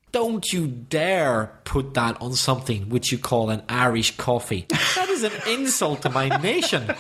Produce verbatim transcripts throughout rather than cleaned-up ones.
Don't you dare put that on something which you call an Irish coffee. That is an insult to my nation.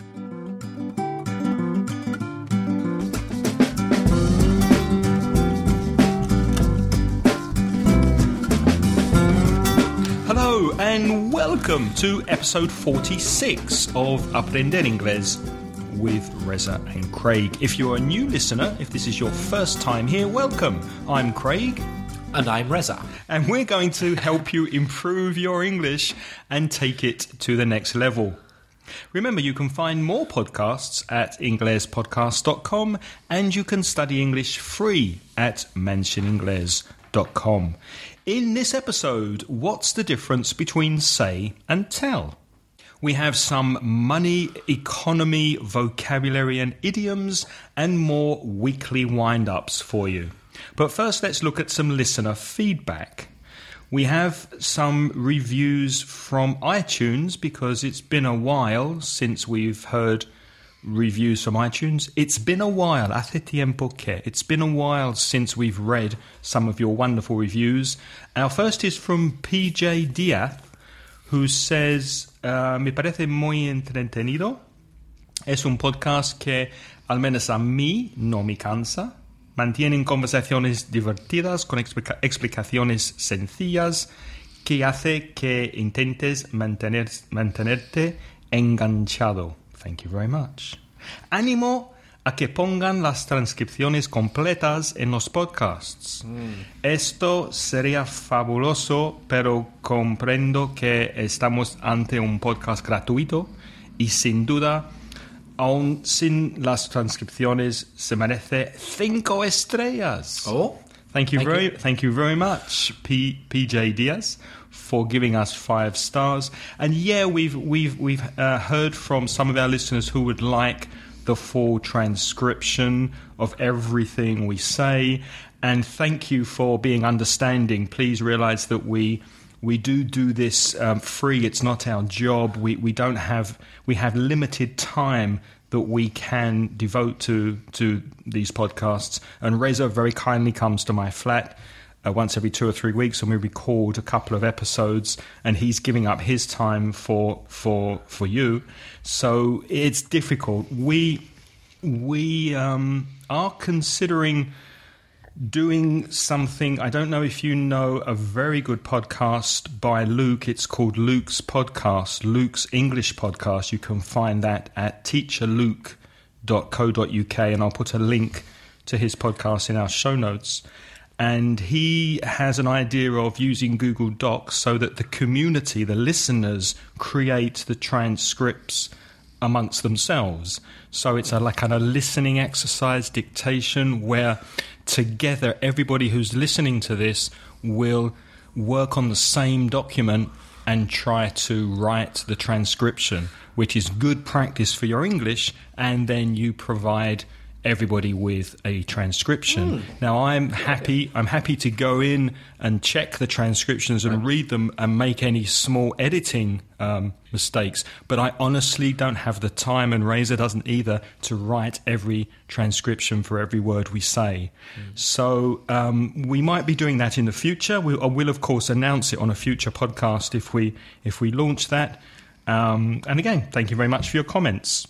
Hello and welcome to episode forty-six of Aprender Inglés with Reza and Craig. If you're a new listener, if this is your first time here, welcome. I'm Craig. And I'm Reza. And we're going to help you improve your English and take it to the next level. Remember, you can find more podcasts at ingles podcast dot com and you can study English free at mansion ingles dot com. In this episode, what's the difference between say and tell? We have some money, economy, vocabulary and idioms and more weekly wind-ups for you. But first, let's look at some listener feedback. We have some reviews from iTunes because it's been a while since we've heard reviews from iTunes. It's been a while, hace tiempo que. It's been a while since we've read some of your wonderful reviews. Our first is from P J Diaz, who says, uh, me parece muy entretenido. Es un podcast que, al menos a mí, no me cansa. Mantienen conversaciones divertidas con explica- explicaciones sencillas que hace que intentes mantener, mantenerte enganchado. Thank you very much. Ánimo a que pongan las transcripciones completas en los podcasts. Mm. Esto sería fabuloso, pero comprendo que estamos ante un podcast gratuito y sin duda, aún sin las transcripciones, se merece cinco estrellas. Oh, thank you thank very, you. thank you very much, P, PJ Diaz, for giving us five stars. And yeah, we've we've we've uh, heard from some of our listeners who would like the full transcription of everything we say. And thank you for being understanding. Please realize that we. We do do this um, free. It's not our job. We we don't have we have limited time that we can devote to to these podcasts. And Reza very kindly comes to my flat uh, once every two or three weeks, and we record a couple of episodes. And he's giving up his time for for for you. So it's difficult. We we um, are considering doing something. I don't know if you know a very good podcast by Luke. It's called Luke's Podcast, Luke's English Podcast. You can find that at teacher luke dot co dot uk, and I'll put a link to his podcast in our show notes. And he has an idea of using Google Docs so that the community, the listeners, create the transcripts amongst themselves. So it's a like kind of listening exercise, dictation, where together everybody who's listening to this will work on the same document and try to write the transcription, which is good practice for your English, and then you provide everybody with a transcription. Mm. Now I'm happy I'm happy to go in and check the transcriptions and read them and make any small editing um, mistakes, but I honestly don't have the time, and Reza doesn't either, to write every transcription for every word we say. Mm. So um, we might be doing that in the future. We'll, we'll of course announce it on a future podcast if we if we launch that. Um, and again, thank you very much for your comments.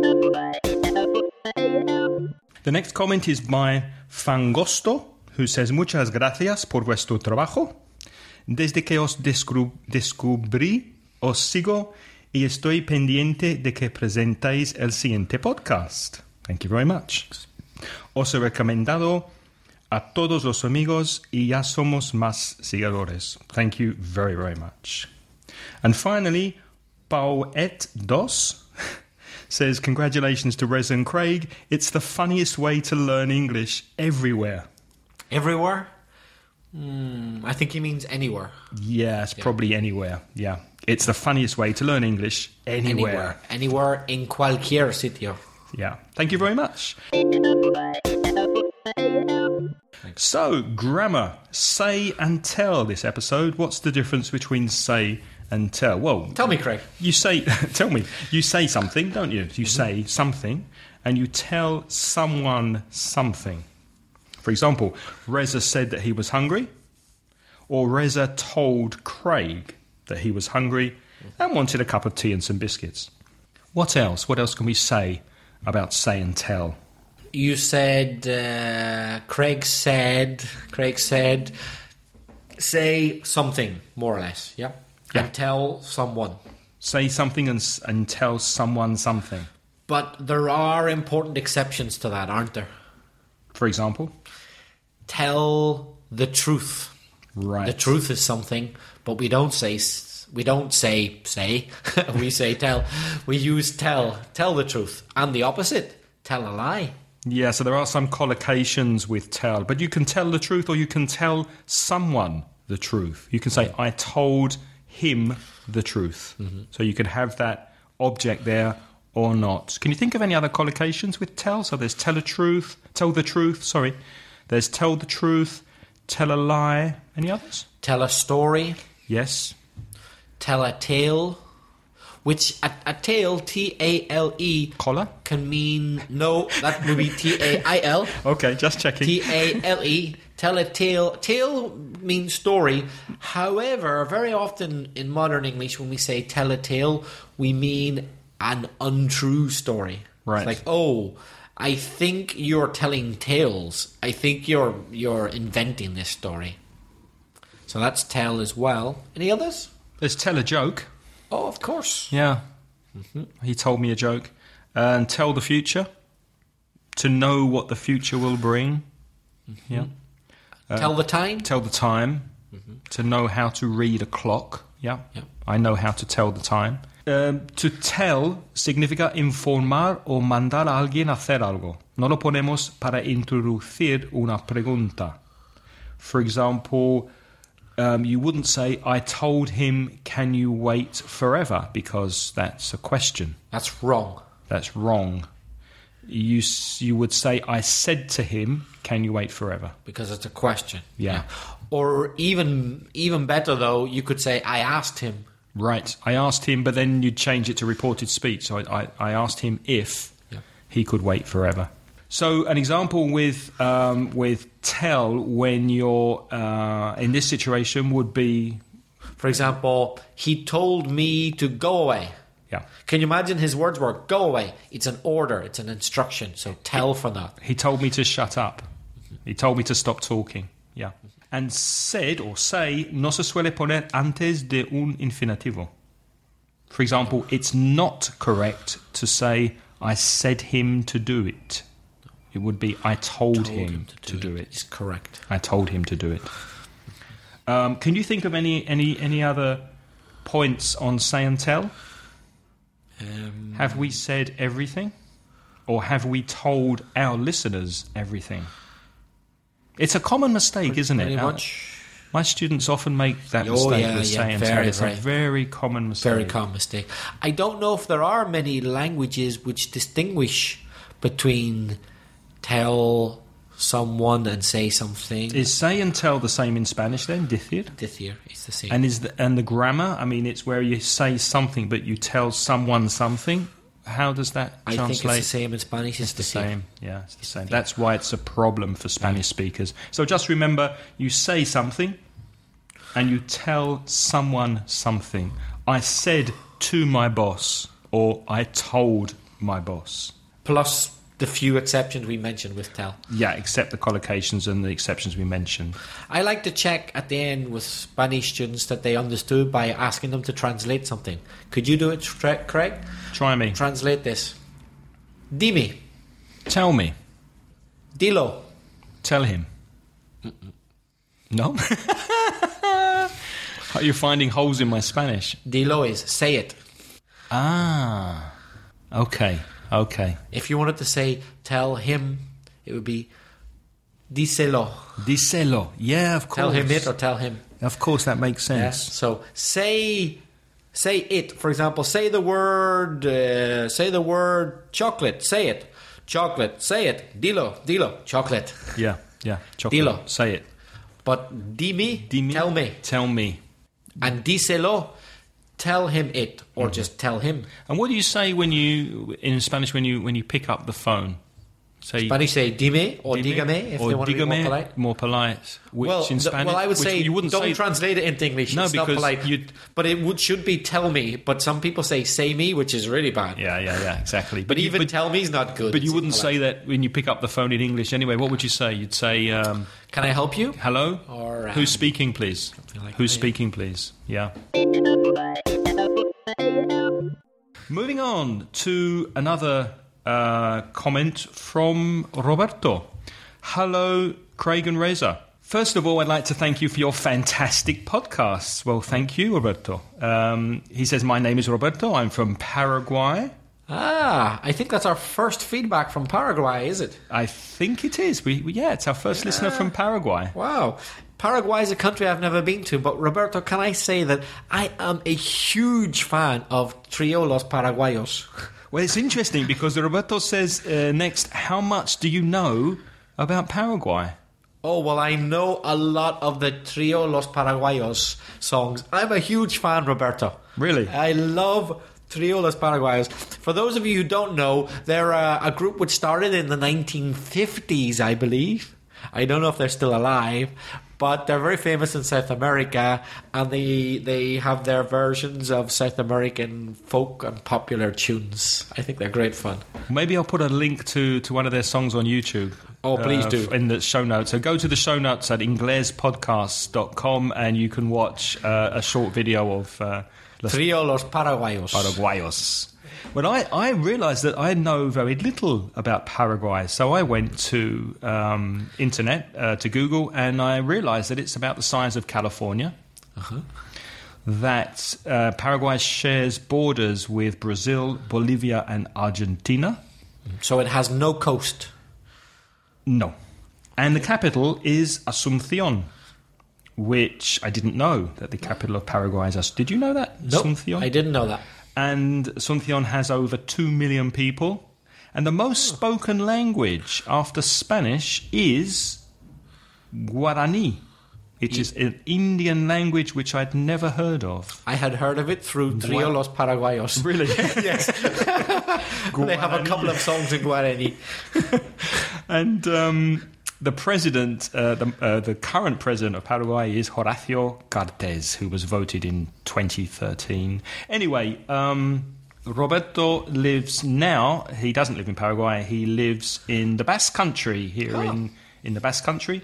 The next comment is by Fangosto, who says, muchas gracias por vuestro trabajo. Desde que os descru- descubrí, os sigo y estoy pendiente de que presentéis el siguiente podcast. Thank you very much. Os he recomendado a todos los amigos y ya somos más seguidores. Thank you very, very much. And finally, Pauet dos says, congratulations to Reza and Craig. It's the funniest way to learn English everywhere. Everywhere? Mm, I think he means anywhere. Yes, yeah. Probably anywhere. Yeah. It's the funniest way to learn English anywhere. Anywhere. Anywhere in cualquier sitio. Yeah. Thank you very much. So, grammar. Say and tell this episode. What's the difference between say and tell? Well, tell me, Craig. You say, tell me. You say something, don't you? You mm-hmm. say something, and you tell someone something. For example, Reza said that he was hungry, or Reza told Craig that he was hungry and wanted a cup of tea and some biscuits. What else? What else can we say about say and tell? You said, uh, Craig said, Craig said, say something, more or less, yeah? Yeah. And tell someone. Say something and, s- and tell someone something. But there are important exceptions to that, aren't there? For example? Tell the truth. Right. The truth is something, but we don't say s- we don't say say. We say tell. We use tell. Tell the truth, and the opposite. Tell a lie. Yeah, so there are some collocations with tell, but you can tell the truth or you can tell someone the truth. You can say, I told him the truth. Mm-hmm. So you can have that object there or not. Can you think of any other collocations with tell? So there's tell a truth, tell the truth, sorry. There's tell the truth, tell a lie. Any others? Tell a story. Yes. Tell a tale. Which, a, a tale, T A L E, Collar? can mean, no, that would be T A I L. Okay, just checking. T A L E, tell a tale. Tale means story. However, very often in modern English, when we say tell a tale, we mean an untrue story. Right. It's like, oh, I think you're telling tales. I think you're you're inventing this story. So that's tell as well. Any others? There's tell a joke. Oh, of course. Yeah. Mm-hmm. He told me a joke. And tell the future. To know what the future will bring. Mm-hmm. Yeah. Uh, tell the time. Tell the time. Mm-hmm. To know how to read a clock. Yeah. Yeah. I know how to tell the time. Um, to tell significa informar o mandar a alguien a hacer algo. No lo ponemos para introducir una pregunta. For example, um, you wouldn't say, I told him, can you wait forever? Because that's a question. That's wrong. That's wrong. You s- you would say, I said to him, can you wait forever? Because it's a question. Yeah. Or even even better, though, you could say, I asked him. Right. I asked him, but then you'd change it to reported speech. So I, I, I asked him if Yeah. he could wait forever. So an example with um, with tell when you're uh, in this situation would be... For example, he told me to go away. Yeah. Can you imagine his words were, go away? It's an order. It's an instruction. So tell for that. He told me to shut up. He told me to stop talking. Yeah. And said or say no se suele poner antes de un infinitivo. For example, it's not correct to say, I said him to do it. It would be, I told, Told him, him to, do, it. It's correct. I told him to do it. Um, can you think of any, any, any other points on say and tell? Um, Have we said everything? Or have we told our listeners everything? It's a common mistake, isn't it? pretty Our- much. My students often make that Oh, mistake yeah, with yeah, say and very, tell. It's very- a very common mistake. Very common mistake. I don't know if there are many languages which distinguish between tell someone and say something. Is say and tell the same in Spanish then, decir? Decir, it's the same. And is the, and the grammar, I mean, it's where you say something but you tell someone something. How does that I translate? think it's the same in Spanish. It's, It's the decir. same. Yeah, it's the same. That's why it's a problem for Spanish speakers. So just remember, you say something and you tell someone something. I said to my boss, or I told my boss. Plus the few exceptions we mentioned with tell. Yeah, except the collocations and the exceptions we mentioned. I like to check at the end with Spanish students that they understood by asking them to translate something. Could you do it, Tre- Craig? Try me. Translate this. Dime. Tell me. Dilo. Tell him. Mm-mm. No? Are you finding holes in my Spanish? Dilo is say it. Ah. Okay. Okay. If you wanted to say tell him, it would be díselo. Díselo. Yeah, of course. Tell him it or tell him. Of course, that makes Yeah? sense. So say say it. For example, say the word uh, say the word chocolate. Say it. Chocolate. Say it. Dilo. Dilo. Chocolate. Yeah, yeah. Chocolate. Dilo. Say it. But dime, Dime. tell me. Tell me. And díselo, tell him it or just tell him. And what do you say when you in Spanish when you when you pick up the phone? Say Spanish say dime or dime, dígame if or they want to be more dígame, polite. more polite. Which Well, in th- Spanish, well, I would which say you wouldn't don't say. translate it into English. No, it's not because polite. you'd- But it would should be tell me. But some people say say me, which is really bad. Yeah, yeah, yeah, exactly. But you- even tell me is not good. But you It's wouldn't impolite. say that when you pick up the phone in English anyway. What would you say? You'd say, um, Can I help you? hello? Or, um, Who's speaking, please? like Who's that, yeah. speaking, please? Yeah. Moving on to another uh, comment from Roberto. Hello, Craig and Reza. First of all, I'd like to thank you for your fantastic podcasts. Well, thank you, Roberto. Um, he says, my name is Roberto. I'm from Paraguay. Ah, I think that's our first feedback from Paraguay, is it? I think it is. We, we yeah, it's our first listener from Paraguay. Wow. Paraguay is a country I've never been to, but Roberto, can I say that I am a huge fan of Trio Los Paraguayos. Well, it's interesting because Roberto says uh, next, how much do you know about Paraguay? Oh, well, I know a lot of the Trio Los Paraguayos songs. I'm a huge fan, Roberto. Really? I love Trio Los Paraguayos. For those of you who don't know, they're a, a group which started in the nineteen fifties, I believe. I don't know if they're still alive, but they're very famous in South America, and they they have their versions of South American folk and popular tunes. I think they're great fun. Maybe I'll put a link to, to one of their songs on YouTube. Oh, please do. In the show notes. So go to the show notes at inglés podcast dot com and you can watch uh, a short video of uh, Los Trio Los Paraguayos. Paraguayos. Well, I, I realised that I know very little about Paraguay, so I went to um, internet, uh, to Google, and I realised that it's about the size of California, Uh-huh. that uh, Paraguay shares borders with Brazil, Bolivia and Argentina. So it has no coast. No. And the capital is Asunción, which I didn't know that the capital of Paraguay is Asunción. Did you know that? Nope, Asunción? I didn't know that. And Asunción has over two million people. And the most spoken language after Spanish is Guarani, which is an Indian language which I'd never heard of. I had heard of it through Trio Gua- Los Paraguayos. Really? Yes. They have a couple of songs in Guarani. And um, the president, uh, the, uh, the current president of Paraguay is Horacio Cartes, who was voted in twenty thirteen. Anyway, um, Roberto lives now, he doesn't live in Paraguay, he lives in the Basque Country, here Oh. in, in the Basque Country.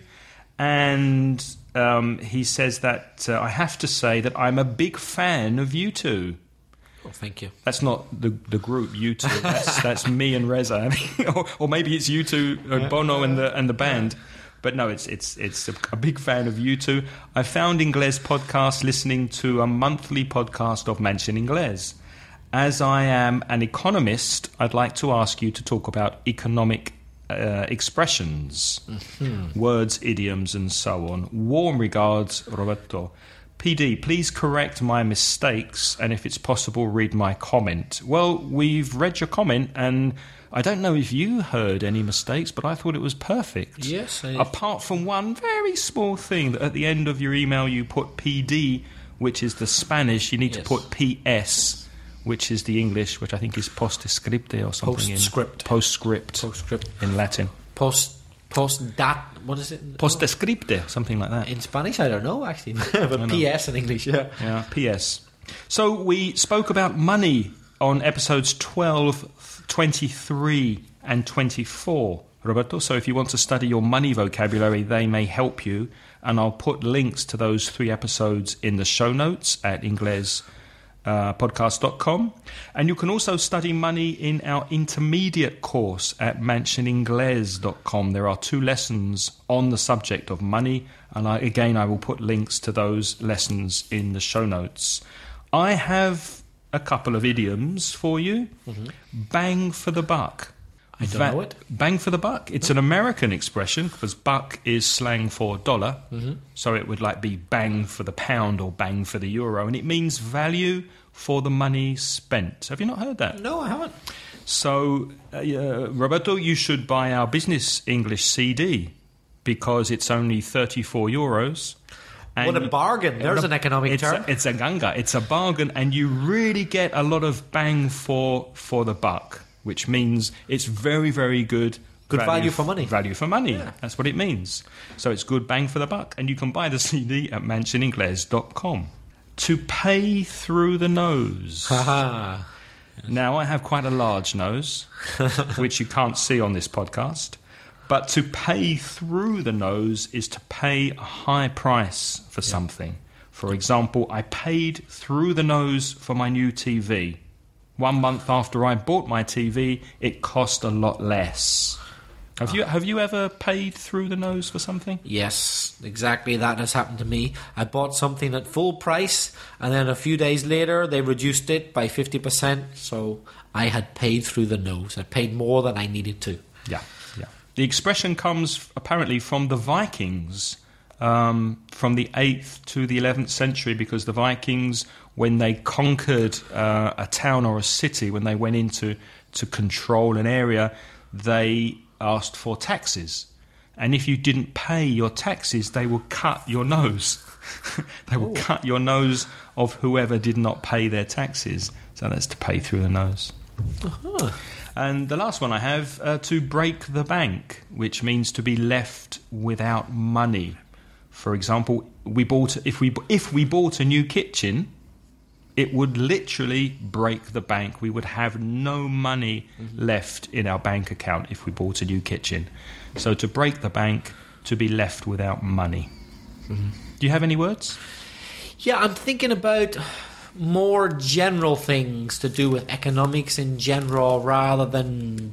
And um, he says that, uh, I have to say that I'm a big fan of you two. Oh, thank you. That's not the the group U two. That's that's me and Reza, or, or maybe it's U two, uh, Bono and the and the band. But no, it's it's it's a, a big fan of U two. I found Inglés podcast listening to a monthly podcast of Mansion Inglés. As I am an economist, I'd like to ask you to talk about economic uh, expressions, mm-hmm. words, idioms, and so on. Warm regards, Roberto. P D, please correct my mistakes, and if it's possible, read my comment. Well, we've read your comment, and I don't know if you heard any mistakes, but I thought it was perfect. Yes. I... Apart from one very small thing, that at the end of your email you put P D, which is the Spanish. You need Yes. to put P S, which is the English, which I think is postscripte or something. Postscript. In, postscript. Postscript. In Latin. Post... Post dat... What is it? Postscripte, something like that. In Spanish, I don't know, actually. But P S in English, yeah. Yeah, P S. So we spoke about money on episodes twelve, twenty-three and twenty-four, Roberto. So if you want to study your money vocabulary, they may help you. And I'll put links to those three episodes in the show notes at inglés podcast dot com. And you can also study money in our intermediate course at mansion inglés dot com. There are two lessons on the subject of money, and I, again I will put links to those lessons in the show notes. I have a couple of idioms for you. Mm-hmm. Bang for the buck. I don't Va- know it. Bang for the buck. It's an American expression because buck is slang for dollar. Mm-hmm. So it would like be bang for the pound or bang for the euro. And it means value for the money spent. Have you not heard that? No, I haven't. So, uh, uh, Roberto, you should buy our Business English C D because it's only thirty-four euros. And What a bargain. There's an economic it's term. A, it's a ganga. It's a bargain, and you really get a lot of bang for for the buck, which means it's very, very good Good value, value for money. Value for money. Yeah. That's what it means. So it's good bang for the buck. And you can buy the C D at mansion ingles dot com. To pay through the nose. Haha. Now, I have quite a large nose, which you can't see on this podcast. But to pay through the nose is to pay a high price for yeah. something. For example, I paid through the nose for my new T V. One month after I bought my T V, it cost a lot less. Have you have you ever paid through the nose for something? Yes, exactly. That has happened to me. I bought something at full price, and then a few days later, they reduced it by fifty percent. So I had paid through the nose. I paid more than I needed to. Yeah, yeah. The expression comes apparently from the Vikings, um, from the eighth to the eleventh century, because the Vikings, when they conquered uh, a town or a city, when they went into to control an area, they asked for taxes, and if you didn't pay your taxes, they would cut your nose. They would Ooh. cut your nose of whoever did not pay their taxes. So that's to pay through the nose. Uh-huh. And the last one I have, uh, to break the bank, which means to be left without money. For example, we bought if we if we bought a new kitchen, it would literally break the bank. We would have no money mm-hmm. left in our bank account if we bought a new kitchen. So to break the bank, to be left without money. Mm-hmm. Do you have any words? Yeah, I'm thinking about more general things to do with economics in general rather than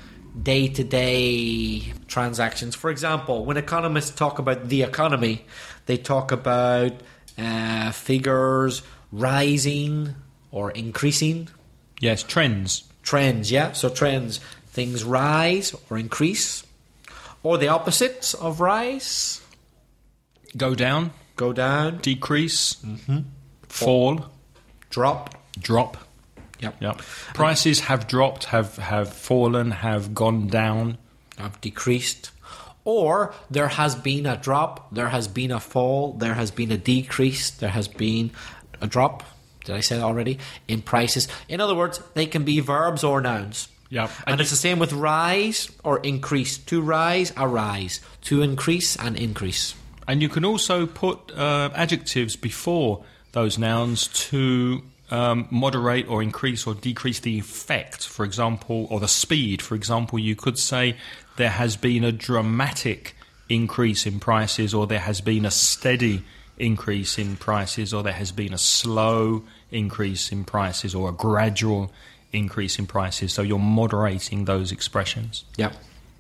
day-to-day transactions. For example, when economists talk about the economy, they talk about uh, figures rising or increasing. Yes, trends. Trends, yeah. So trends, things rise or increase. Or the opposites of rise. Go down. Go down. Decrease. Mm-hmm. Fall. Drop. Drop. Yep. Yep. Prices have dropped, have, have fallen, have gone down. Have decreased. Or there has been a drop, there has been a fall, there has been a decrease, there has been a drop, did I say that already, in prices. In other words, they can be verbs or nouns. Yeah. And, and it's the same with rise or increase. To rise, a rise. To increase, an increase. And you can also put uh, adjectives before those nouns to um, moderate or increase or decrease the effect, for example, or the speed. For example, you could say there has been a dramatic increase in prices, or there has been a steady increase in prices, or there has been a slow increase in prices, or a gradual increase in prices. So you're moderating those expressions. Yeah.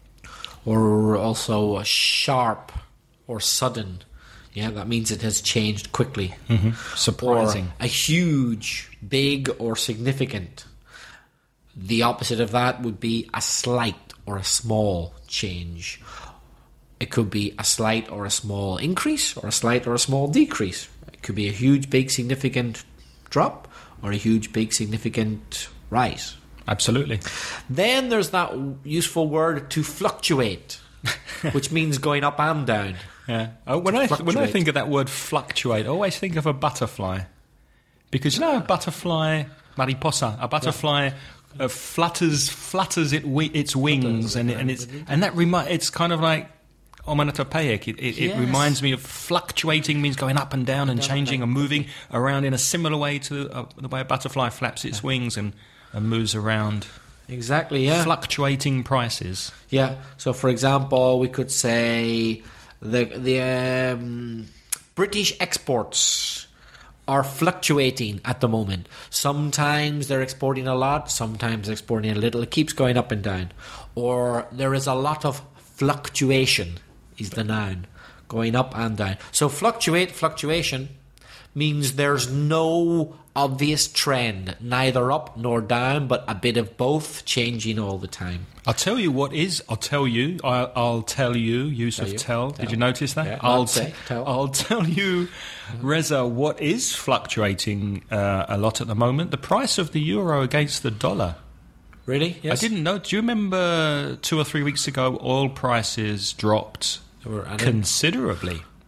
Or also a sharp or sudden. Yeah, that means it has changed quickly. Mm-hmm. Surprising. Or a huge, big, or significant. The opposite of that would be a slight or a small change. It could be a slight or a small increase, or a slight or a small decrease. It could be a huge, big, significant drop, or a huge, big, significant rise. Absolutely. Then there's that useful word to fluctuate, which means going up and down. Yeah. Oh, when I th- when I think of that word fluctuate, I always think of a butterfly, because you know a butterfly, mariposa, a butterfly yeah. uh, flutters flutters it wi- its wings, and and it's and that remi- it's kind of like onomatopoeic. It, it, yes. it reminds me of fluctuating means going up and down and, and down changing and, and moving around in a similar way to uh, the way a butterfly flaps its yeah. wings and, and moves around. Exactly, yeah. Fluctuating prices. Yeah. So, for example, we could say the the um, British exports are fluctuating at the moment. Sometimes they're exporting a lot, sometimes they're exporting a little. It keeps going up and down. Or there is a lot of fluctuation is the noun, going up and down. So fluctuate, fluctuation means there's no obvious trend, neither up nor down, but a bit of both, changing all the time. I'll tell you what is, I'll tell you, I'll, I'll tell you, use tell of you. tell. tell. Did you notice that? Yeah, I'll, say, tell. I'll tell you, Reza, what is fluctuating uh, a lot at the moment? The price of the euro against the dollar. Really? Yes. I didn't know. Do you remember two or three weeks ago, oil prices dropped considerably?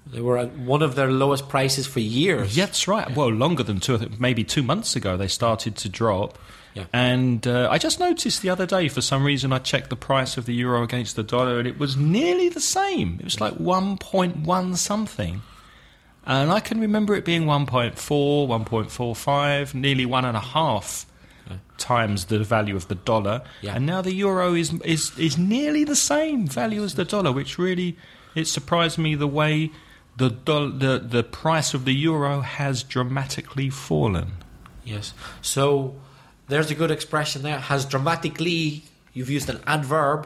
They were at one of their lowest prices for years. Yeah, that's right. Yeah. Well, longer than two, maybe two months ago, they started to drop. Yeah. And uh, I just noticed the other day, for some reason, I checked the price of the euro against the dollar, and it was nearly the same. It was like one point one something. And I can remember it being one point four, one point four five, nearly one and a half okay. times the value of the dollar. Yeah. And now the euro is, is, is nearly the same value as the dollar, which really, it surprised me the way the, do- the, the price of the euro has dramatically fallen. Yes. So there's a good expression there. Has dramatically, you've used an adverb,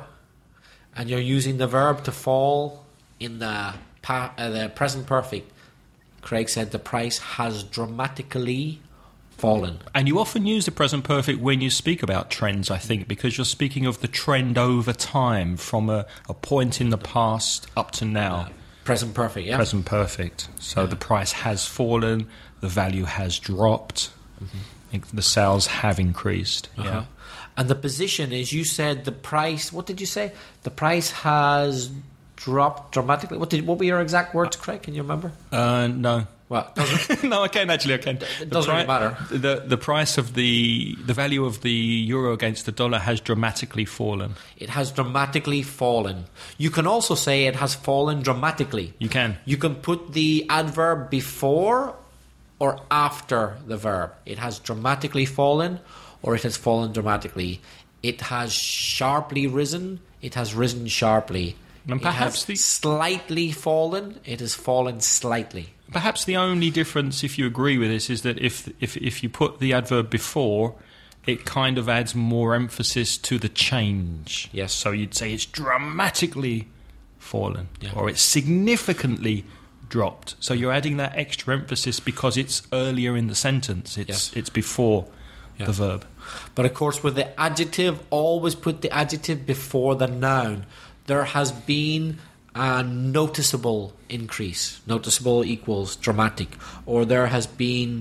and you're using the verb to fall in the, pa- uh, the present perfect. Craig said the price has dramatically fallen. And you often use the present perfect when you speak about trends, I think, because you're speaking of the trend over time from a, a point in the past up to now. Uh, present perfect, yeah. Present perfect. So yeah. The price has fallen, the value has dropped, mm-hmm. the sales have increased. Uh-huh. Yeah. And the position is, you said the price, what did you say? The price has dropped dramatically. What did? What were your exact words, Craig? Can you remember? Uh, no. Well, doesn't no, I can actually. I can. It doesn't pri- really matter. The the price of the the value of the euro against the dollar has dramatically fallen. It has dramatically fallen. You can also say it has fallen dramatically. You can. You can put the adverb before or after the verb. It has dramatically fallen, or it has fallen dramatically. It has sharply risen. It has risen sharply. And perhaps it has the slightly fallen. It has fallen slightly. Perhaps the only difference, if you agree with this, is that if if if you put the adverb before, it kind of adds more emphasis to the change. Yes. So you'd say it's dramatically fallen, yeah. or it's significantly dropped. So you're adding that extra emphasis because it's earlier in the sentence. It's yes. it's before yeah. the verb. But of course, with the adjective, always put the adjective before the noun. There has been a noticeable increase. Noticeable equals dramatic. Or there has been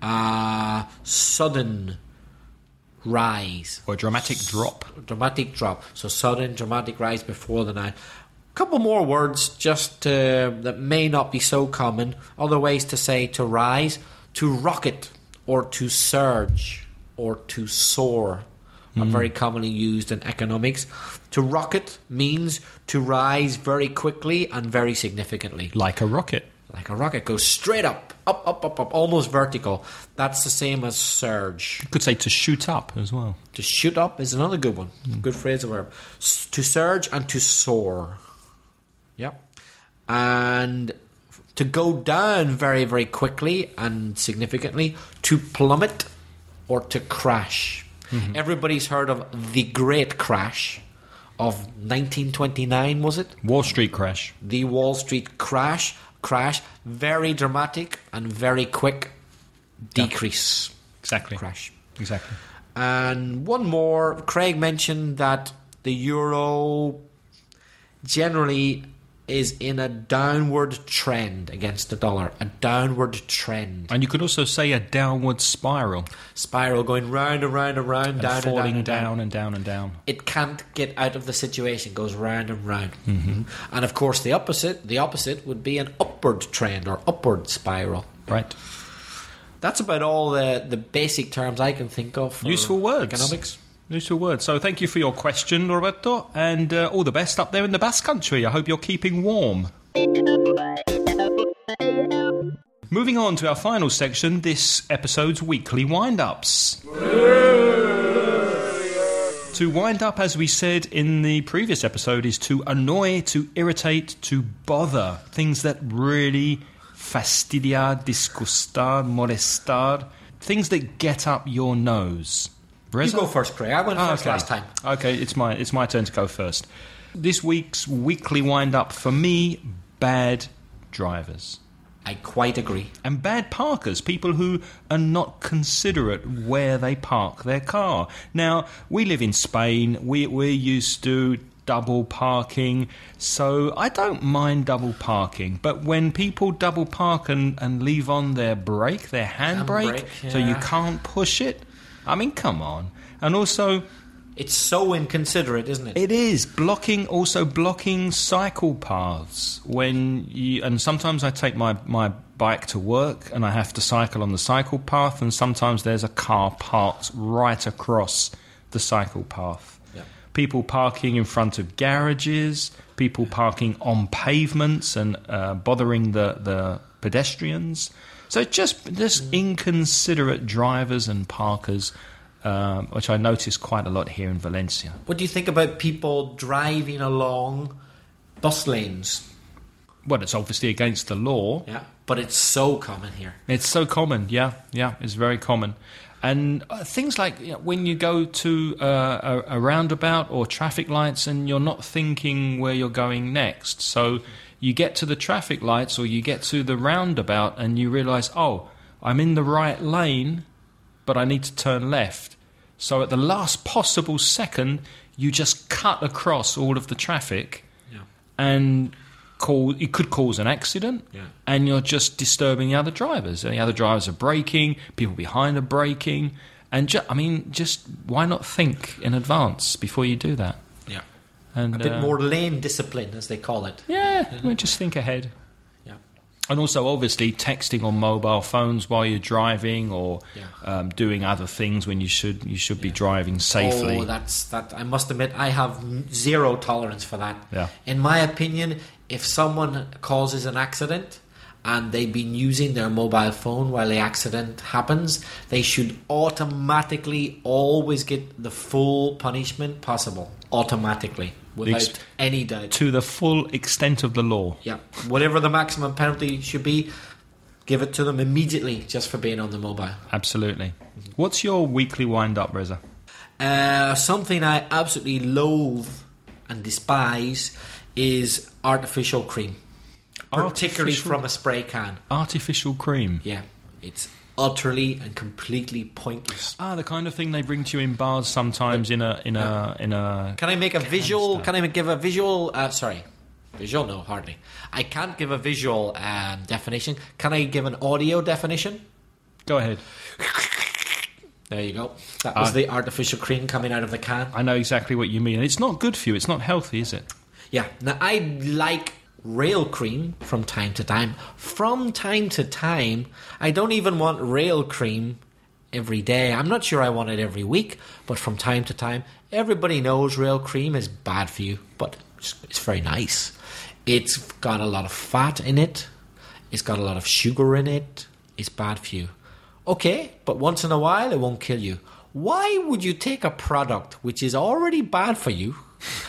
a sudden rise. Or a dramatic drop. Dramatic drop. So sudden, dramatic rise before the noun. A couple more words just uh, that may not be so common. Other ways to say to rise. To rocket, or to surge, or to soar. Are very commonly used in economics. To rocket means to rise very quickly and very significantly. Like a rocket. Like a rocket. Goes straight up, up, up, up, up, almost vertical. That's the same as surge. You could say to shoot up as well. To shoot up is another good one. Mm. Good phrasal verb. S- to surge and to soar. Yep. And to go down very, very quickly and significantly. To plummet or to crash. Mm-hmm. Everybody's heard of the Great Crash of nineteen twenty-nine, was it? Wall Street crash. The Wall Street crash. Crash. Very dramatic and very quick decrease. Yeah. Exactly. Crash. Exactly. And one more. Craig mentioned that the euro generally is in a downward trend against the dollar. A downward trend. And you could also say a downward spiral. Spiral going round and round and round, and down falling and down, down and down and down. It can't get out of the situation. It goes round and round. Mm-hmm. And of course the opposite, the opposite would be an upward trend or upward spiral. Right. That's about all the, the basic terms I can think of for useful words. Economics. Useful words. So thank you for your question, Roberto, and uh, all the best up there in the Basque Country. I hope you're keeping warm. Moving on to our final section, this episode's weekly wind-ups. To wind up, as we said in the previous episode, is to annoy, to irritate, to bother. Things that really fastidiar, disgustar, molestar. Things that get up your nose. Reza? You go first, Craig. I went oh, first okay. last time. Okay, it's my it's my turn to go first. This week's weekly wind-up for me, bad drivers. I quite agree. And bad parkers, people who are not considerate where they park their car. Now, we live in Spain. We, we're used to double parking, so I don't mind double parking. But when people double park and, and leave on their brake, their handbrake, Handbrake, yeah. so you can't push it, I mean, come on. And also, It's so inconsiderate, isn't it? It is blocking, also blocking cycle paths when you. And sometimes I take my my bike to work, and I have to cycle on the cycle path, and sometimes there's a car parked right across the cycle path. Yeah. People parking in front of garages, people parking on pavements and uh, bothering the the pedestrians. So just just mm. inconsiderate drivers and parkers. Um, which I notice quite a lot here in Valencia. What do you think about people driving along bus lanes? Well, it's obviously against the law. Yeah, but it's so common here. It's so common, yeah, yeah, it's very common. And uh, things like you know, when you go to uh, a, a roundabout or traffic lights and you're not thinking where you're going next. So you get to the traffic lights or you get to the roundabout and you realise, oh, I'm in the right lane, but I need to turn left. So at the last possible second, you just cut across all of the traffic, yeah. and cause, it could cause an accident, yeah. and you're just disturbing the other drivers. And the other drivers are braking, people behind are braking, and ju- I mean, just why not think in advance before you do that? Yeah, and a bit uh, more lane discipline, as they call it. Yeah, mm-hmm. I mean, just think ahead. And also, obviously, texting on mobile phones while you're driving, or yeah. um, doing other things when you should you should be yeah. driving safely. Oh, that's that. I must admit, I have zero tolerance for that. Yeah. In my opinion, if someone causes an accident and they've been using their mobile phone while the accident happens, they should automatically always get the full punishment possible, automatically. Without ex- any doubt. To the full extent of the law. Yeah. Whatever the maximum penalty should be, give it to them immediately just for being on the mobile. Absolutely. Mm-hmm. What's your weekly wind-up, Reza? Uh, something I absolutely loathe and despise is artificial cream. Particularly artificial, from a spray can. Artificial cream? Yeah. It's utterly and completely pointless. Ah, the kind of thing they bring to you in bars sometimes in a in a in a. Can I make a visual? Can I give a visual? Uh, sorry, visual? No, hardly. I can't give a visual um, definition. Can I give an audio definition? Go ahead. There you go. That was uh, the artificial cream coming out of the can. I know exactly what you mean, and it's not good for you. It's not healthy, is it? Yeah. Now I like rail cream from time to time. From time to time, I don't even want rail cream every day. I'm not sure I want it every week, but from time to time, everybody knows rail cream is bad for you, but it's, it's very nice. It's got a lot of fat in it. It's got a lot of sugar in it. It's bad for you. Okay, but once in a while, it won't kill you. Why would you take a product which is already bad for you,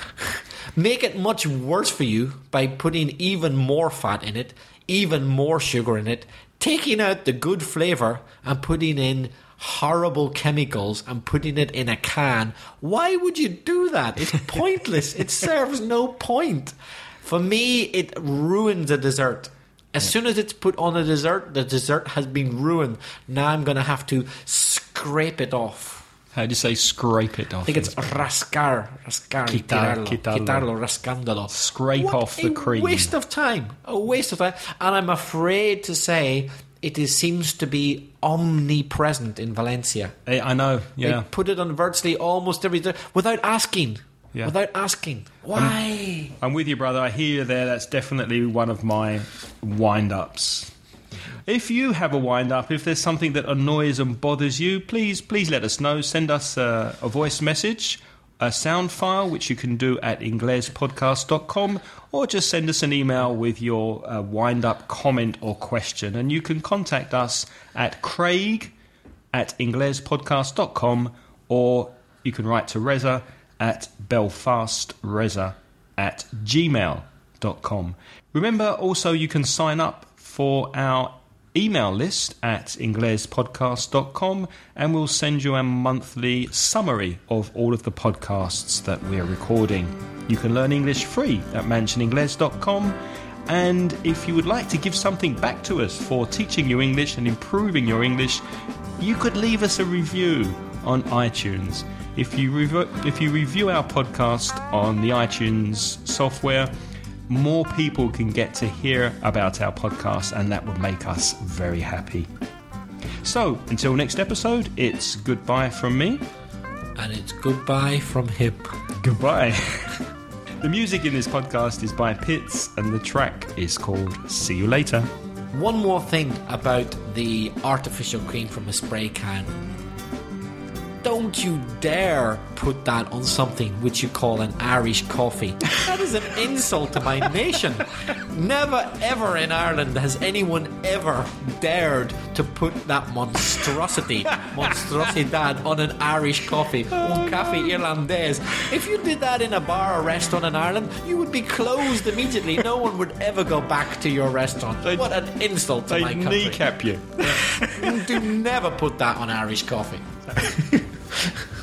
make it much worse for you by putting even more fat in it, even more sugar in it, taking out the good flavour and putting in horrible chemicals and putting it in a can? Why would you do that? It's pointless. It serves no point. For me, it ruins a dessert. As yeah. soon as it's put on a dessert, the dessert has been ruined. Now I'm going to have to scrape it off. How do you say scrape it off? I think it's rascar, rascar, quitar, quitarlo, quitarlo, quitarlo, rascándolo. Scrape what off the a cream. Waste of time. A waste of time. And I'm afraid to say it is, seems to be omnipresent in Valencia. I know, yeah. They put it on virtually almost every day without asking. Yeah. Without asking. Why? I'm, I'm with you, brother. I hear you there. That's definitely one of my wind-ups. If you have a wind-up, if there's something that annoys and bothers you, please please let us know. Send us a, a voice message, a sound file, which you can do at ingles podcast dot com, or just send us an email with your uh, wind-up comment or question. And you can contact us at craig at ingles podcast dot com, or you can write to Reza at belfastreza at gmail dot com. Remember, also, you can sign up for our email list at ingles podcast dot com, and we'll send you a monthly summary of all of the podcasts that we're recording. You can learn English free at mansion ingles dot com, and if you would like to give something back to us for teaching you English and improving your English, you could leave us a review on iTunes. If you rev- if you review our podcast on the iTunes software, more people can get to hear about our podcast, and that would make us very happy. So, until next episode, it's goodbye from me. And it's goodbye from him. Goodbye. The music in this podcast is by Pitts, and the track is called See You Later. One more thing about the artificial cream from a spray can. Don't you dare put that on something which you call an Irish coffee. That is an insult to my nation. Never ever in Ireland has anyone ever dared to put that monstrosity, monstrositad on an Irish coffee. Un café irlandés. If you did that in a bar or restaurant in Ireland, you would be closed immediately. No one would ever go back to your restaurant. They'd, what an insult to they my country. Kneecap you. Do never put that on Irish coffee.